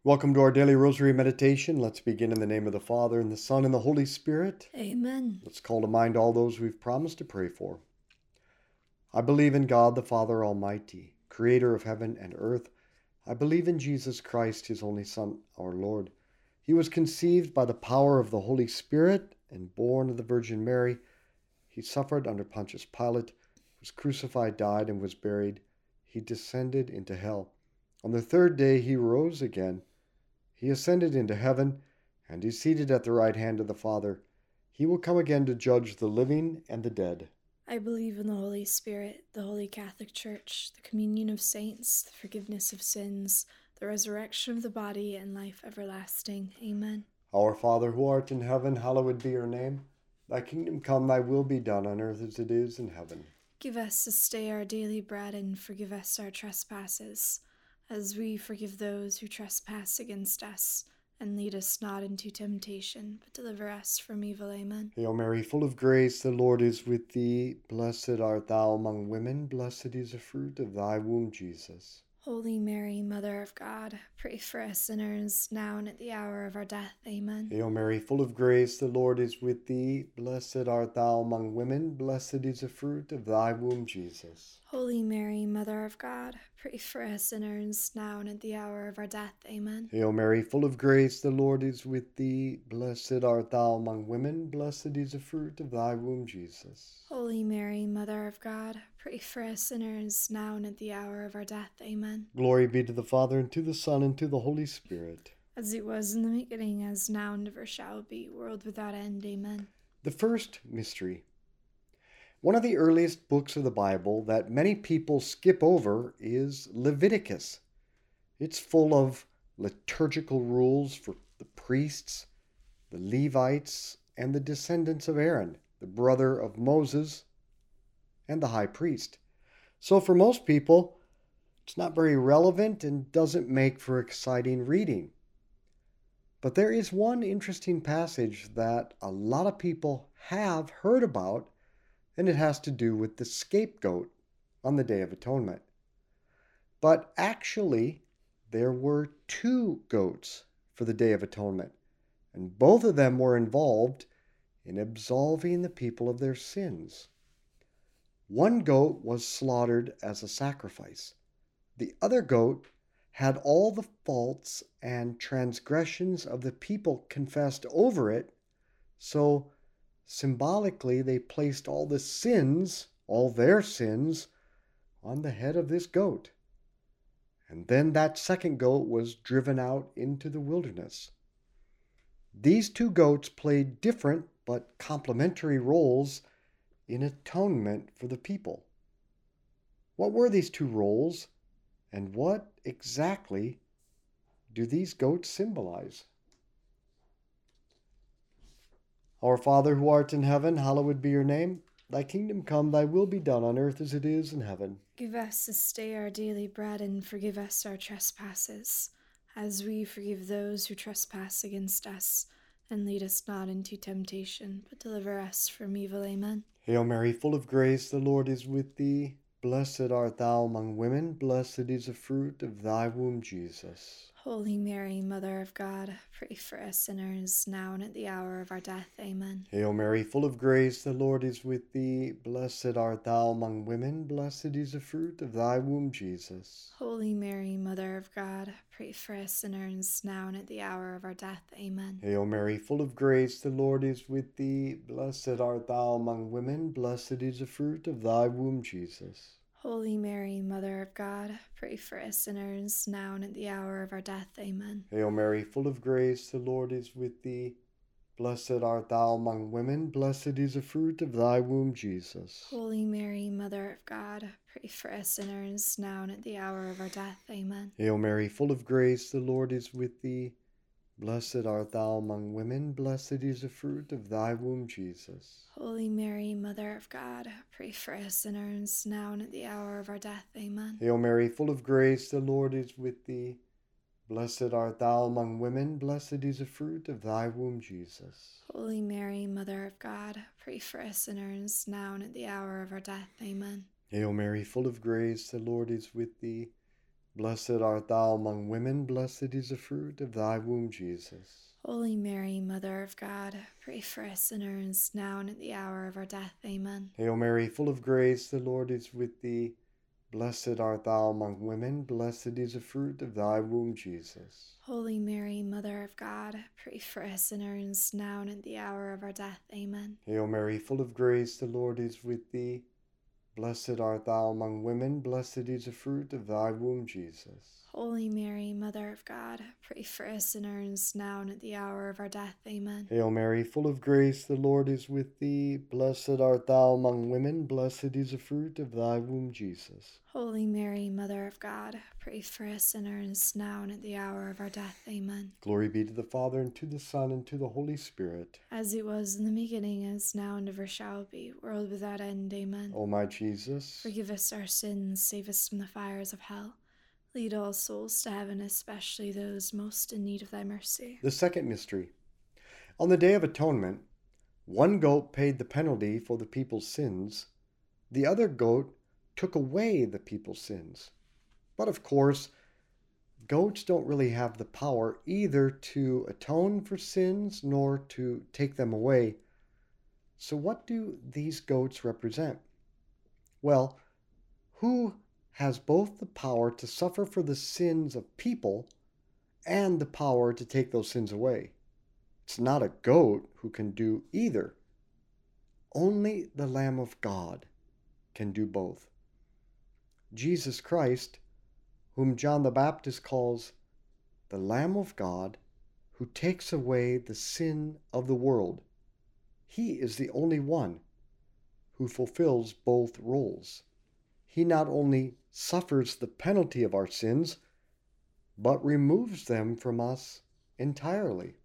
Welcome to our daily rosary meditation. Let's begin in the name of the Father, and the Son, and the Holy Spirit. Amen. Let's call to mind all those we've promised to pray for. I believe in God the Father Almighty, creator of heaven and earth. I believe in Jesus Christ, his only Son, our Lord. He was conceived by the power of the Holy Spirit and born of the Virgin Mary. He suffered under Pontius Pilate, was crucified, died, and was buried. He descended into hell. On the third day he rose again. He ascended into heaven and is seated at the right hand of the Father. He will come again to judge the living and the dead. I believe in the Holy Spirit, the Holy Catholic Church, the communion of saints, the forgiveness of sins, the resurrection of the body, and life everlasting. Amen. Our Father, who art in heaven, hallowed be your name. Thy kingdom come, thy will be done on earth as it is in heaven. Give us this day our daily bread, and forgive us our trespasses, as we forgive those who trespass against us. And lead us not into temptation, but deliver us from evil. Amen. Hail Mary, full of grace, the Lord is with thee. Blessed art thou among women, blessed is the fruit of thy womb, Jesus. Holy Mary, Mother of God, pray for us sinners, now and at the hour of our death. Amen. Hail Mary, full of grace, the Lord is with thee. Blessed art thou among women, blessed is the fruit of thy womb, Jesus. Holy Mary, Mother of God, pray for us sinners, now and at the hour of our death. Amen. Hail Mary, full of grace, the Lord is with thee. Blessed art thou among women, blessed is the fruit of thy womb, Jesus. Holy Mary, Mother of God, pray for us sinners, now and at the hour of our death. Amen. Glory be to the Father, and to the Son, and to the Holy Spirit. As it was in the beginning, as now, and ever shall be, world without end. Amen. The first mystery. One of the earliest books of the Bible that many people skip over is Leviticus. It's full of liturgical rules for the priests, the Levites, and the descendants of Aaron, the brother of Moses, and the high priest. So for most people, it's not very relevant and doesn't make for exciting reading. But there is one interesting passage that a lot of people have heard about, and it has to do with the scapegoat on the Day of Atonement. But actually, there were two goats for the Day of Atonement, and both of them were involved in absolving the people of their sins. One goat was slaughtered as a sacrifice. The other goat had all the faults and transgressions of the people confessed over it, so symbolically they placed all the sins, all their sins, on the head of this goat. And then that second goat was driven out into the wilderness. These two goats played different but complementary roles in atonement for the people. What were these two roles, and what exactly do these goats symbolize? Our Father, who art in heaven, hallowed be your name. Thy kingdom come, thy will be done on earth as it is in heaven. Give us this day our daily bread, and forgive us our trespasses, as we forgive those who trespass against us. And lead us not into temptation, but deliver us from evil. Amen. Hail Mary, full of grace, the Lord is with thee. Blessed art thou among women, blessed is the fruit of thy womb, Jesus. Holy Mary, Mother of God, pray for us sinners, now and at the hour of our death. Amen. Hail Mary, full of grace, the Lord is with thee. Blessed art thou among women, blessed is the fruit of thy womb, Jesus. Holy Mary, Mother of God, pray for us sinners, now and at the hour of our death. Amen. Hail Mary, full of grace, the Lord is with thee. Blessed art thou among women, blessed is the fruit of thy womb, Jesus. Holy Mary, Mother of God, pray for us sinners, now and at the hour of our death. Amen. Hail Mary, full of grace, the Lord is with thee. Blessed art thou among women, blessed is the fruit of thy womb, Jesus. Holy Mary, Mother of God, pray for us sinners, now and at the hour of our death. Amen. Hail Mary, full of grace, the Lord is with thee. Blessed art thou among women, blessed is the fruit of thy womb, Jesus. Holy Mary, Mother of God, pray for us sinners, now and at the hour of our death. Amen. Hail Mary, full of grace, the Lord is with thee. Blessed art thou among women, blessed is the fruit of thy womb, Jesus. Holy Mary, Mother of God, pray for us sinners, now and at the hour of our death. Amen. Hail Mary, full of grace, the Lord is with thee. Blessed art thou among women, blessed is the fruit of thy womb, Jesus. Holy Mary, Mother of God, pray for us sinners, now and at the hour of our death. Amen. Hail Mary, full of grace, the Lord is with thee. Blessed art thou among women, blessed is the fruit of thy womb, Jesus. Holy Mary, Mother of God, pray for us sinners, now and at the hour of our death. Amen. Hail Mary, full of grace, the Lord is with thee. Blessed art thou among women, blessed is the fruit of thy womb, Jesus. Holy Mary, Mother of God, pray for us sinners, now and at the hour of our death. Amen. Hail Mary, full of grace, the Lord is with thee. Blessed art thou among women, blessed is the fruit of thy womb, Jesus. Holy Mary, Mother of God, pray for us sinners, now and at the hour of our death. Amen. Glory be to the Father, and to the Son, and to the Holy Spirit. As it was in the beginning, is now, and ever shall be, world without end. Amen. O my Jesus, Forgive us our sins, save us from the fires of hell. Lead all souls to heaven, especially those most in need of thy mercy. the second mystery. On the Day of Atonement, one goat paid the penalty for the people's sins. The other goat took away the people's sins. But of course, goats don't really have the power either to atone for sins nor to take them away. So what do these goats represent? Well, who has both the power to suffer for the sins of people and the power to take those sins away? It's not a goat who can do either. Only the Lamb of God can do both. Jesus Christ, whom John the Baptist calls the Lamb of God, who takes away the sin of the world. He is the only one who fulfills both roles. He not only suffers the penalty of our sins, but removes them from us entirely.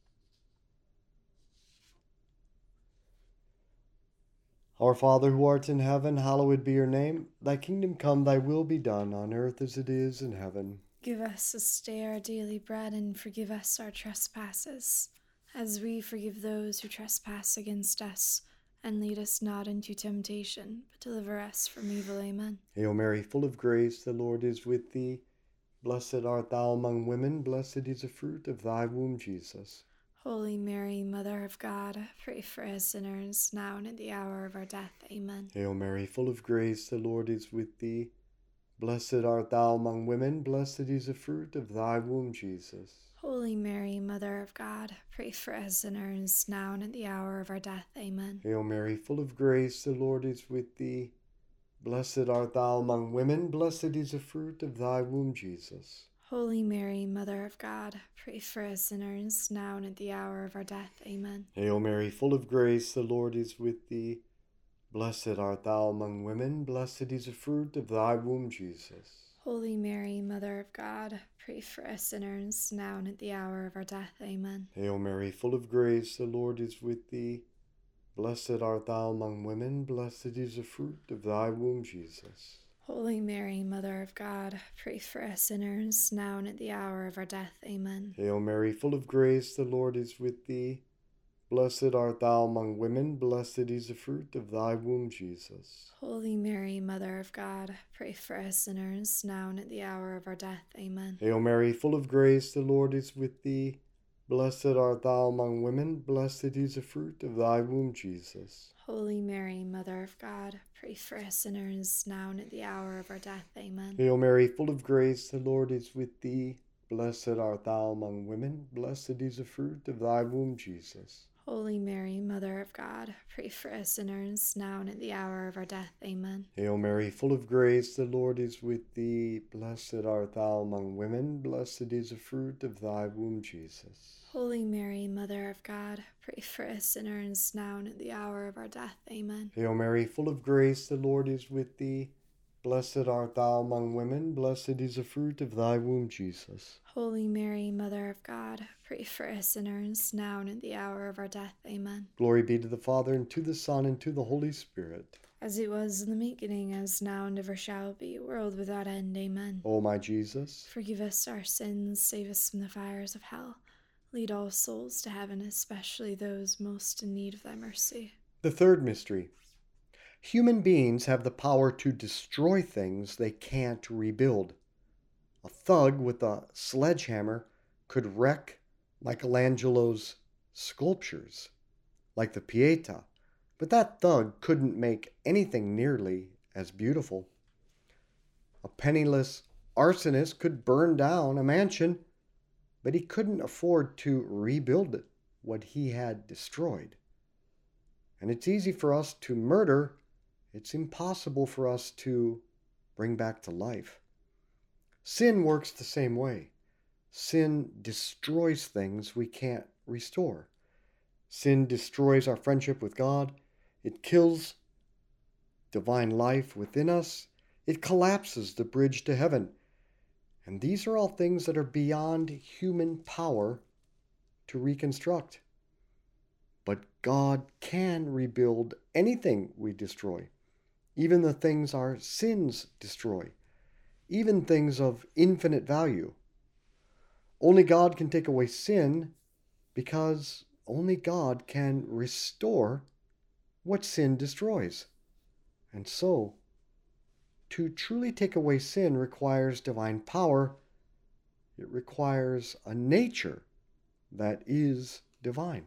Our Father who art in heaven, hallowed be your name. Thy kingdom come, thy will be done, on earth as it is in heaven. Give us this day our daily bread, and forgive us our trespasses, as we forgive those who trespass against us. And lead us not into temptation, but deliver us from evil. Amen. Hail Mary, full of grace, the Lord is with thee. Blessed art thou among women, blessed is the fruit of thy womb, Jesus. Holy Mary, Mother of God, pray for us sinners, now and at the hour of our death. Amen. Hail Mary, full of grace, the Lord is with thee. Blessed art thou among women, blessed is the fruit of thy womb, Jesus. Holy Mary, Mother of God, pray for us sinners, now and at the hour of our death. Amen. Hail Mary, full of grace, the Lord is with thee. Blessed art thou among women, blessed is the fruit of thy womb, Jesus. Holy Mary, Mother of God, pray for us sinners, now and at the hour of our death. Amen. Hail Mary, full of grace, the Lord is with thee. Blessed art thou among women, blessed is the fruit of thy womb, Jesus. Holy Mary, Mother of God, pray for us sinners, now and at the hour of our death. Amen. Hail Mary, full of grace, the Lord is with thee. Blessed art thou among women, blessed is the fruit of thy womb, Jesus. Holy Mary, Mother of God, pray for us sinners, now and at the hour of our death. Amen. Hail Mary, full of grace, the Lord is with thee. Blessed art thou among women, blessed is the fruit of thy womb, Jesus. Holy Mary, Mother of God, pray for us sinners, now and at the hour of our death. Amen. Hail Mary, full of grace, the Lord is with thee. Blessed art thou among women, blessed is the fruit of thy womb, Jesus. Holy Mary, Mother of God, pray for us sinners, now and at the hour of our death. Amen. Hail Mary, full of grace, the Lord is with thee. Blessed art thou among women, blessed is the fruit of thy womb, Jesus. Holy Mary, Mother of God, pray for us sinners, now and at the hour of our death. Amen. Hail Mary, full of grace, the Lord is with thee. Blessed art thou among women, blessed is the fruit of thy womb, Jesus. Holy Mary, Mother of God, pray for us sinners, now and at the hour of our death. Amen. Hail Mary, full of grace, the Lord is with thee. Blessed art thou among women, blessed is the fruit of thy womb, Jesus. Holy Mary, Mother of God, pray for us sinners, now and at the hour of our death. Amen. Glory be to the Father, and to the Son, and to the Holy Spirit. As it was in the beginning, as now, and ever shall be, world without end. Amen. O my Jesus, Forgive us our sins, save us from the fires of hell. Lead all souls to heaven, especially those most in need of thy mercy. the third mystery. Human beings have the power to destroy things they can't rebuild. A thug with a sledgehammer could wreck Michelangelo's sculptures, like the Pietà, but that thug couldn't make anything nearly as beautiful. A penniless arsonist could burn down a mansion, but he couldn't afford to rebuild what he had destroyed. And it's easy for us to murder, it's impossible for us to bring back to life. Sin works the same way. Sin destroys things we can't restore. Sin destroys our friendship with God. It kills divine life within us. It collapses the bridge to heaven. And these are all things that are beyond human power to reconstruct. But God can rebuild anything we destroy, even the things our sins destroy, even things of infinite value. Only God can take away sin, because only God can restore what sin destroys. And so, to truly take away sin requires divine power. It requires a nature that is divine.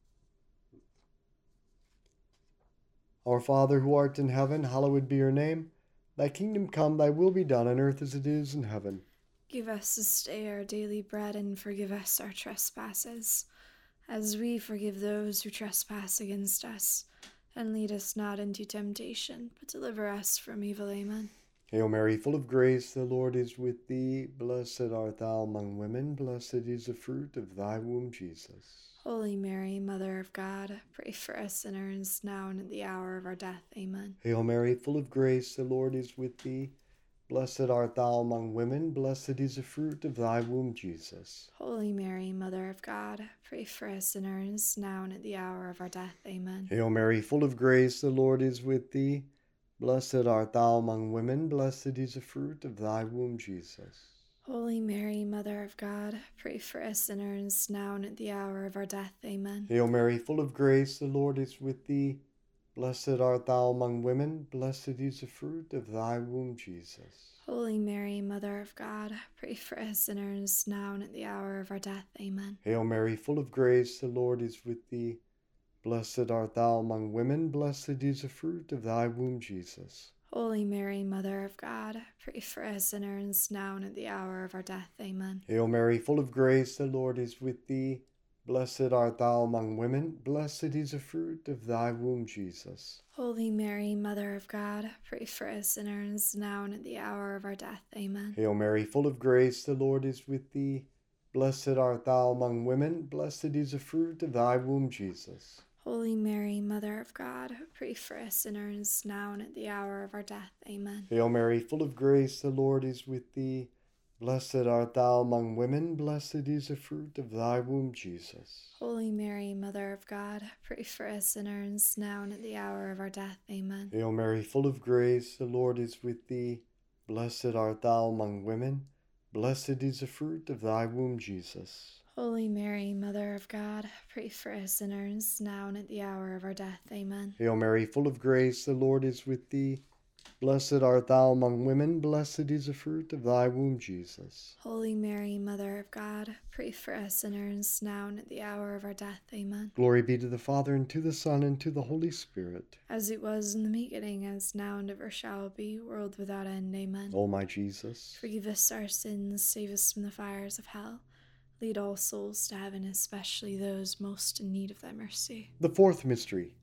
Our Father who art in heaven, hallowed be your name. Thy kingdom come, thy will be done on earth as it is in heaven. Give us this day our daily bread, and forgive us our trespasses, as we forgive those who trespass against us. And lead us not into temptation, but deliver us from evil. Amen. Hail Mary, full of grace, the Lord is with thee. Blessed art thou among women, blessed is the fruit of thy womb, Jesus. Holy Mary, Mother of God, pray for us sinners, now and at the hour of our death. Amen. Hail Mary, full of grace, the Lord is with thee. Blessed art thou among women, blessed is the fruit of thy womb, Jesus. Holy Mary, Mother of God, pray for us sinners, now and at the hour of our death. Amen. Hail Mary, full of grace, the Lord is with thee. Blessed art thou among women, blessed is the fruit of thy womb, Jesus. Holy Mary, Mother of God, pray for us sinners, now and at the hour of our death. Amen. Hail Mary, full of grace, the Lord is with thee. Blessed art thou among women, blessed is the fruit of thy womb, Jesus. Holy Mary, Mother of God, pray for us sinners, now and at the hour of our death. Amen. Hail Mary, full of grace, the Lord is with thee. Blessed art thou among women, blessed is the fruit of thy womb, Jesus. Holy Mary, Mother of God, pray for us sinners, now and at the hour of our death. Amen. Hail Mary, full of grace, the Lord is with thee. Blessed art thou among women, blessed is the fruit of thy womb, Jesus. Holy Mary, Mother of God, pray for us sinners, now and at the hour of our death. Amen. Hail Mary, full of grace, the Lord is with thee. Blessed art thou among women, blessed is the fruit of thy womb, Jesus. Holy Mary, Mother of God, pray for us sinners, now and at the hour of our death. Amen. Hail Mary, full of grace, the Lord is with thee. Blessed art thou among women, blessed is the fruit of thy womb, Jesus. Holy Mary, Mother of God, pray for us sinners, now and at the hour of our death. Amen. Hail Mary, full of grace, the Lord is with thee. Blessed art thou among women, blessed is the fruit of thy womb, Jesus. Holy Mary, Mother of God, pray for us sinners, now and at the hour of our death. Amen. Hail Mary, full of grace, the Lord is with thee. Blessed art thou among women, blessed is the fruit of thy womb, Jesus. Holy Mary, Mother of God, pray for us sinners, now and at the hour of our death. Amen. Glory be to the Father, and to the Son, and to the Holy Spirit. As it was in the beginning, as now and ever shall be, world without end. Amen. O my Jesus, forgive us our sins, save us from the fires of hell. Lead all souls to heaven, especially those most in need of thy mercy. the fourth mystery.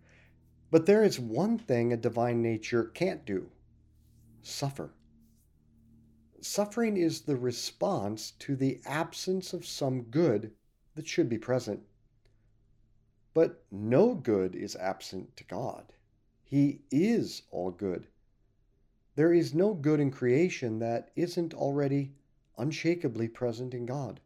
But there is one thing a divine nature can't do: suffer. Suffering is the response to the absence of some good that should be present. But no good is absent to God. He is all good. There is no good in creation that isn't already unshakably present in God.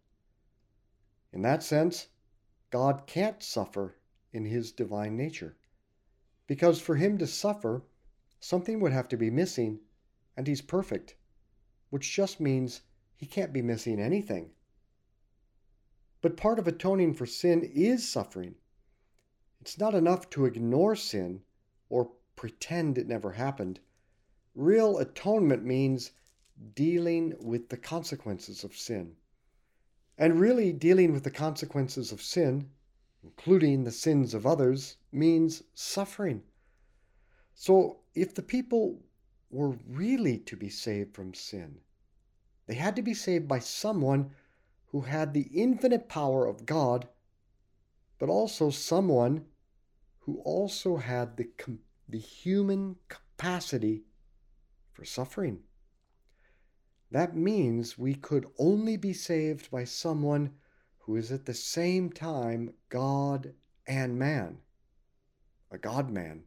In that sense, God can't suffer in his divine nature. Because for him to suffer, something would have to be missing, and he's perfect, which just means he can't be missing anything. But part of atoning for sin is suffering. It's not enough to ignore sin or pretend it never happened. Real atonement means dealing with the consequences of sin. And really, dealing with the consequences of sin, including the sins of others, means suffering. So, if the people were really to be saved from sin, they had to be saved by someone who had the infinite power of God, but also someone who also had the human capacity for suffering. That means we could only be saved by someone who is at the same time God and man, a God-man.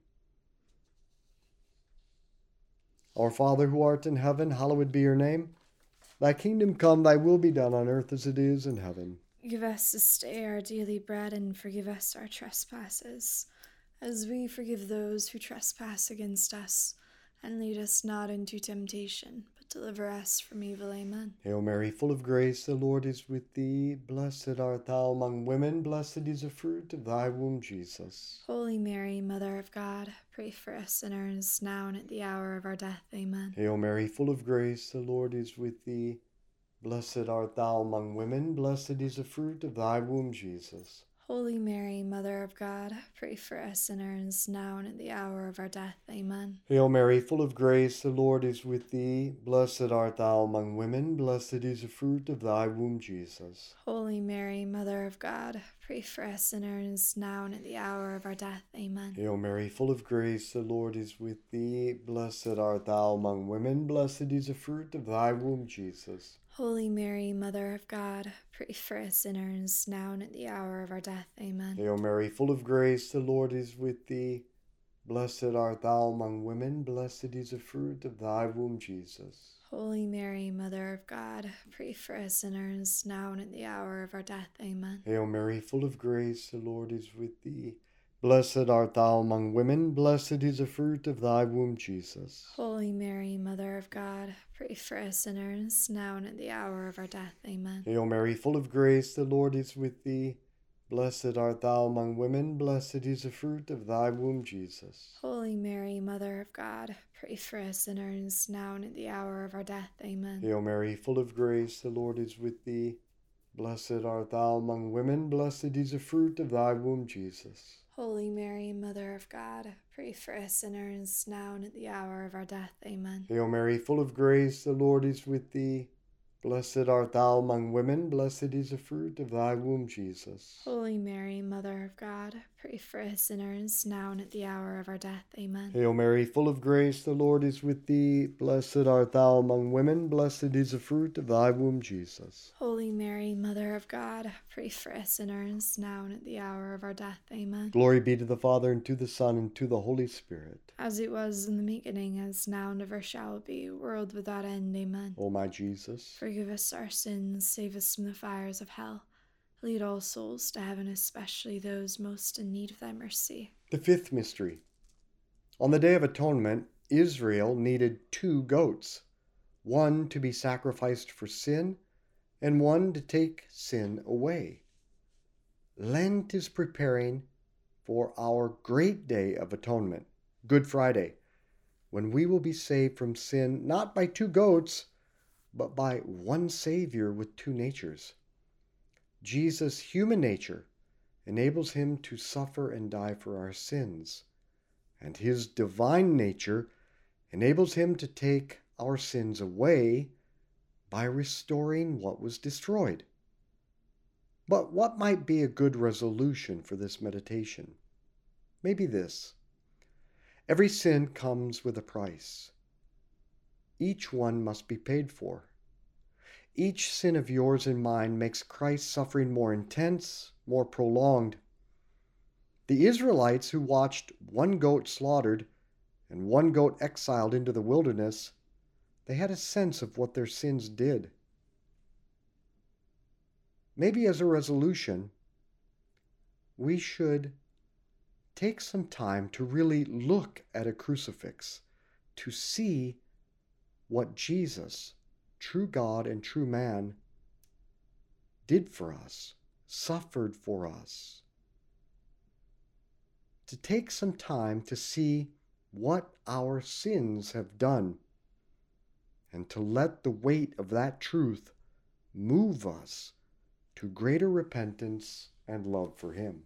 Our Father who art in heaven, hallowed be your name. Thy kingdom come, thy will be done on earth as it is in heaven. Give us this day our daily bread, and forgive us our trespasses, as we forgive those who trespass against us. And lead us not into temptation, but deliver us from evil. Amen. Hail Mary, full of grace, the Lord is with thee. Blessed art thou among women, blessed is the fruit of thy womb, Jesus. Holy Mary, Mother of God, pray for us sinners, now and at the hour of our death. Amen. Hail Mary, full of grace, the Lord is with thee. Blessed art thou among women, blessed is the fruit of thy womb, Jesus. Holy Mary, Mother of God, pray for us sinners, now and at the hour of our death. Amen. Hail Mary, full of grace, the Lord is with thee. Blessed art thou among women, blessed is the fruit of thy womb, Jesus. Holy Mary, Mother of God, pray for us sinners, now and at the hour of our death. Amen. Hail Mary, full of grace, the Lord is with thee. Blessed art thou among women, blessed is the fruit of thy womb, Jesus. Holy Mary, Mother of God, pray for us sinners, now and at the hour of our death. Amen. Hail Mary, full of grace, the Lord is with thee. Blessed art thou among women, blessed is the fruit of thy womb, Jesus. Holy Mary, Mother of God, pray for us sinners, now and at the hour of our death. Amen. Hail Mary, full of grace, the Lord is with thee. Blessed art thou among women, blessed is the fruit of thy womb, Jesus. Holy Mary, Mother of God, pray for us sinners, now and at the hour of our death. Amen. Hail Mary, full of grace, the Lord is with thee. Blessed art thou among women, blessed is the fruit of thy womb, Jesus. Holy Mary, Mother of God, pray for us sinners, now and at the hour of our death. Amen. Hail Mary, full of grace, the Lord is with thee. Blessed art thou among women, blessed is the fruit of thy womb, Jesus. Holy Mary, Mother of God, pray for us sinners, now and at the hour of our death. Amen. Hail Mary, full of grace, the Lord is with thee. Blessed art thou among women, blessed is the fruit of thy womb, Jesus. Holy Mary, Mother of God, pray for us sinners, now and at the hour of our death. Amen. Hail Mary, full of grace, the Lord is with thee. Blessed art thou among women, blessed is the fruit of thy womb, Jesus. Holy Mary, Mother of God, pray for us sinners, now and at the hour of our death. Amen. Glory be to the Father, and to the Son, and to the Holy Spirit. As it was in the beginning, as now and ever shall be, world without end. Amen. O my Jesus, Forgive us our sins, save us from the fires of hell. Lead all souls to heaven, especially those most in need of thy mercy. the fifth mystery. On the Day of Atonement, Israel needed 2 goats, one to be sacrificed for sin, and one to take sin away. Lent is preparing for our great Day of Atonement, Good Friday, when we will be saved from sin not by 2 goats, but by one Savior with 2 natures. Jesus' human nature enables him to suffer and die for our sins, and his divine nature enables him to take our sins away by restoring what was destroyed. But what might be a good resolution for this meditation? Maybe this: every sin comes with a price. Each one must be paid for. Each sin of yours and mine makes Christ's suffering more intense, more prolonged. The Israelites who watched 1 goat slaughtered and 1 goat exiled into the wilderness, they had a sense of what their sins did. Maybe as a resolution, we should take some time to really look at a crucifix to see what Jesus, true God and true man, did for us, suffered for us. To take some time to see what our sins have done. and to let the weight of that truth move us to greater repentance and love for Him.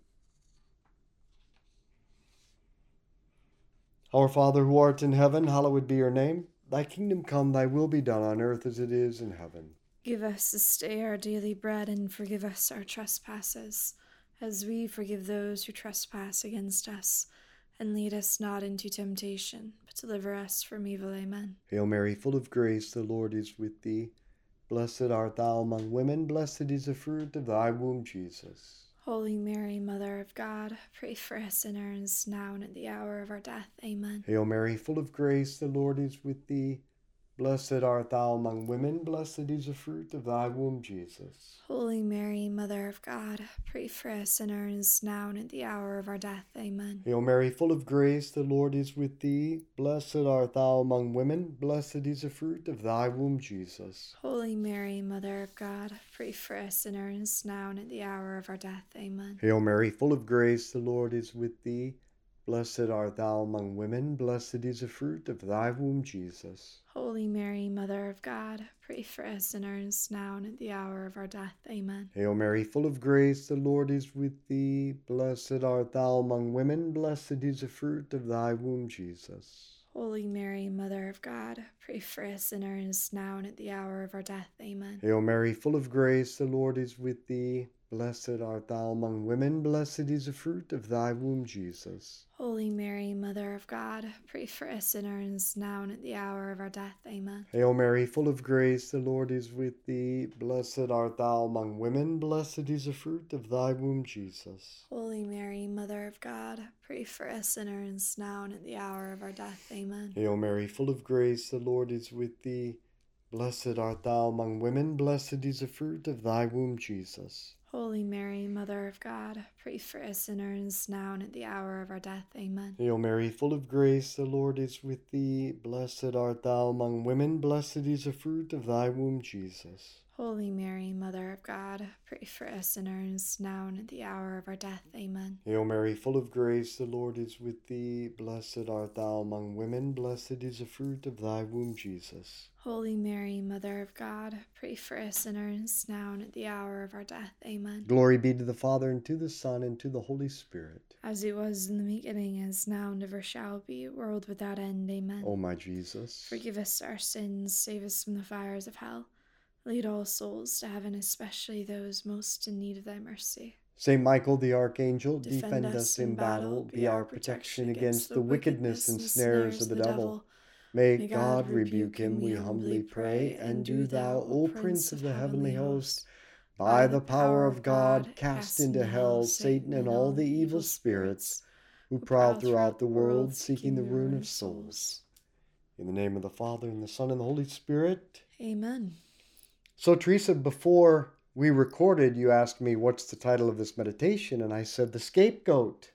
Our Father who art in heaven, hallowed be your name. Thy kingdom come, thy will be done on earth as it is in heaven. Give us this day our daily bread, and forgive us our trespasses, as we forgive those who trespass against us. And lead us not into temptation, but deliver us from evil. Amen. Hail Mary, full of grace, the Lord is with thee. Blessed art thou among women, blessed is the fruit of thy womb, Jesus. Holy Mary, Mother of God, pray for us sinners, now and at the hour of our death. Amen. Hail Mary, full of grace, the Lord is with thee. Blessed art thou among women, blessed is the fruit of thy womb, Jesus. Holy Mary, Mother of God, pray for us sinners, now and at the hour of our death. Amen. Hail Mary, full of grace, the Lord is with thee. Blessed art thou among women, blessed is the fruit of thy womb, Jesus. Holy Mary, Mother of God, pray for us sinners, now and at the hour of our death. Amen. Hail Mary, full of grace, the Lord is with thee. Blessed art thou among women, blessed is the fruit of thy womb, Jesus. Holy Mary, Mother of God, pray for us sinners, now and at the hour of our death. Amen. Hail Mary, full of grace, the Lord is with thee. Blessed art thou among women, blessed is the fruit of thy womb, Jesus. Holy Mary, Mother of God, pray for us sinners, now and at the hour of our death. Amen. Hail Mary, full of grace, the Lord is with thee. Blessed art thou among women, blessed is the fruit of thy womb, Jesus. Holy Mary, Mother of God, pray for us sinners, now and at the hour of our death. Amen. Hail Mary, full of grace, the Lord is with thee. Blessed art thou among women, blessed is the fruit of thy womb, Jesus. Holy Mary, Mother of God, pray for us sinners, now and at the hour of our death. Amen. Hail Mary, full of grace, the Lord is with thee. Blessed art thou among women, blessed is the fruit of thy womb, Jesus. Holy Mary, Mother of God, pray for us sinners, now and at the hour of our death. Amen. Hail Mary, full of grace, the Lord is with thee. Blessed art thou among women, blessed is the fruit of thy womb, Jesus. Holy Mary, Mother of God, pray for us sinners, now and at the hour of our death. Amen. Hail Mary, full of grace, the Lord is with thee. Blessed art thou among women, blessed is the fruit of thy womb, Jesus. Holy Mary, Mother of God, pray for us sinners, now and at the hour of our death. Amen. Glory be to the Father, and to the Son, and to the Holy Spirit. As it was in the beginning, as now, and ever shall be, world without end. Amen. O my Jesus, forgive us our sins, save us from the fires of hell. Lead all souls to heaven, especially those most in need of thy mercy. Saint Michael the Archangel, defend us in battle, be our protection against the wickedness and snares of the devil. May God rebuke him, we humbly pray, and do thou, O Prince of the heavenly host, by the power of God, cast into hell Satan and all the evil spirits who prowl throughout the world, seeking the ruin of souls. In the name of the Father, and the Son, and the Holy Spirit. Amen. So, Teresa, before we recorded, you asked me, what's the title of this meditation? And I said, The Scapegoat.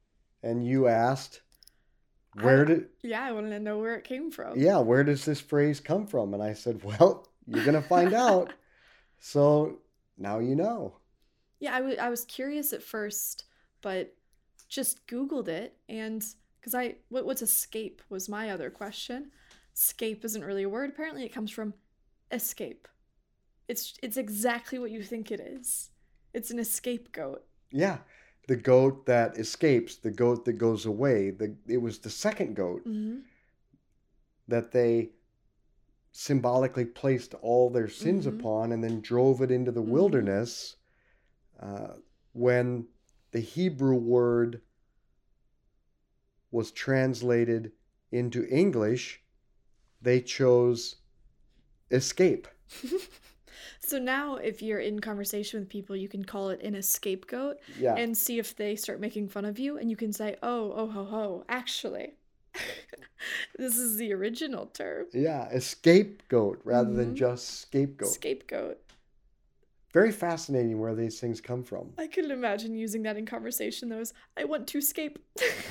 And you asked, I wanted to know where it came from. Yeah, where does this phrase come from? And I said, well, you're going to find out. So, now you know. Yeah, I was curious at first, but just Googled it. And because what's escape was my other question. Scape isn't really a word. Apparently it comes from escape. It's exactly what you think it is. It's an scapegoat. Yeah, the goat that escapes, the goat that goes away. It was the second goat that they symbolically placed all their sins upon and then drove it into the wilderness. When the Hebrew word was translated into English, they chose escape. So now if you're in conversation with people, you can call it an scapegoat and see if they start making fun of you, and you can say, oh ho ho, actually, this is the original term. Yeah, a scapegoat rather than just scapegoat. Scapegoat. Very fascinating where these things come from. I couldn't imagine using that in conversation, though. I want to scape.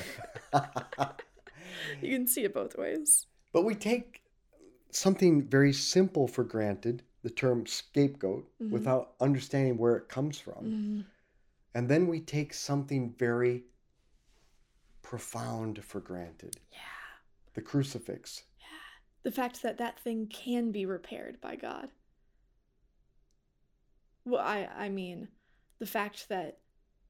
You can see it both ways. But we take something very simple for granted, the term scapegoat, without understanding where it comes from. And then we take something very profound for granted. Yeah. The crucifix. Yeah. The fact that that thing can be repaired by God. Well, I mean, the fact that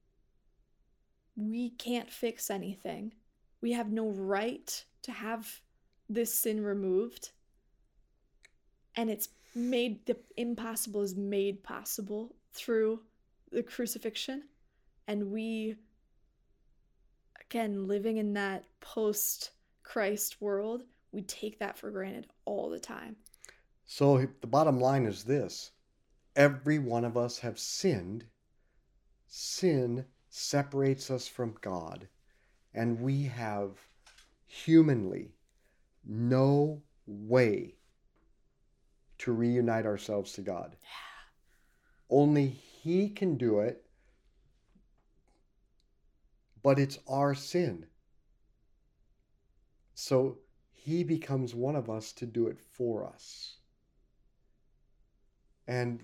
we can't fix anything. We have no right to have this sin removed. And it's made, the impossible is made possible through the crucifixion. And we, again, living in that post-Christ world, we take that for granted all the time. So the bottom line is this. Every one of us have sinned. Sin separates us from God, and we have humanly no way to reunite ourselves to God. Only He can do it, but it's our sin. So He becomes one of us to do it for us. And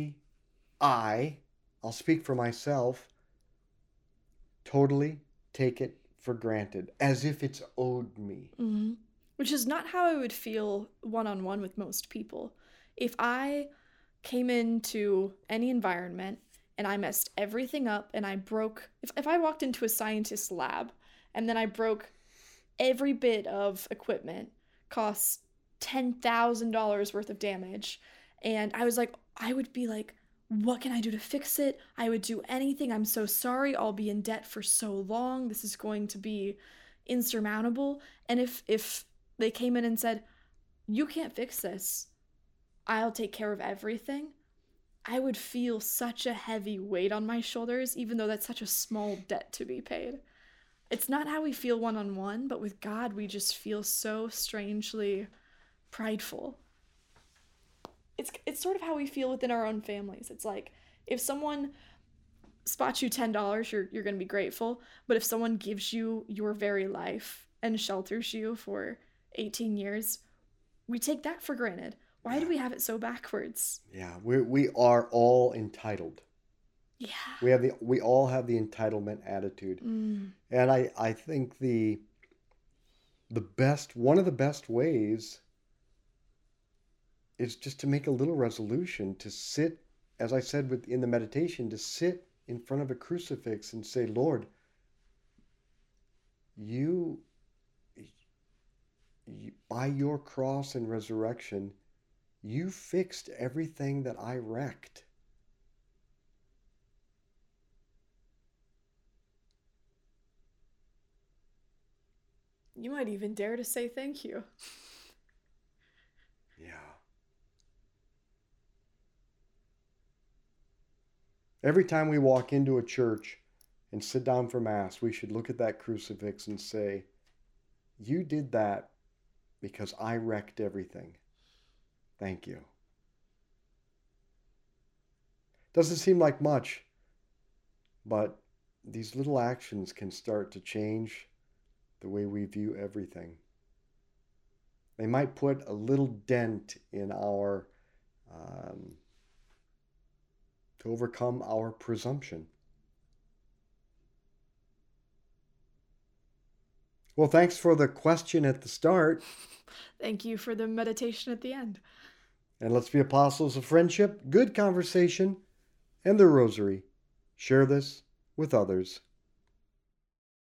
I'll speak for myself, totally take it for granted, as if it's owed me. Mm-hmm. Which is not how I would feel one-on-one with most people. If I came into any environment and I messed everything up and I broke, if I walked into a scientist's lab and then I broke every bit of equipment, cost $10,000 worth of damage, and I would be like, what can I do to fix it? I would do anything. I'm so sorry. I'll be in debt for so long. This is going to be insurmountable. And if they came in and said, you can't fix this, I'll take care of everything, I would feel such a heavy weight on my shoulders, even though that's such a small debt to be paid. It's not how we feel one-on-one, but with God, we just feel so strangely prideful. It's sort of how we feel within our own families. It's like, if someone spots you $10, you're going to be grateful. But if someone gives you your very life and shelters you for 18 years, we take that for granted. Why do we have it so backwards? Yeah, we are all entitled. Yeah. We all have the entitlement attitude. Mm. And I think one of the best ways is just to make a little resolution to sit, as I said in the meditation, to sit in front of a crucifix and say, Lord, you by your cross and resurrection, you fixed everything that I wrecked. You might even dare to say thank you. Yeah. Every time we walk into a church and sit down for Mass, we should look at that crucifix and say, you did that because I wrecked everything. Thank you. Doesn't seem like much, but these little actions can start to change the way we view everything. They might put a little dent in our to overcome our presumption. Well, thanks for the question at the start. Thank you for the meditation at the end. And let's be apostles of friendship, good conversation, and the rosary. Share this with others.